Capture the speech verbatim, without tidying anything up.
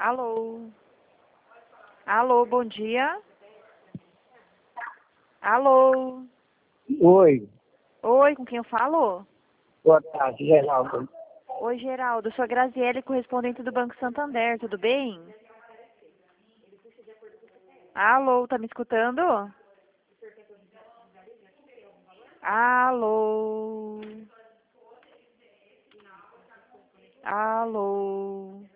Alô? Alô, bom dia. Alô? Oi, Oi, com quem eu falo? boa tarde, Geraldo. Oi, Geraldo. Eu sou a Graziele, correspondente do Banco Santander. Tudo bem? Alô, tá me escutando? Alô? Alô?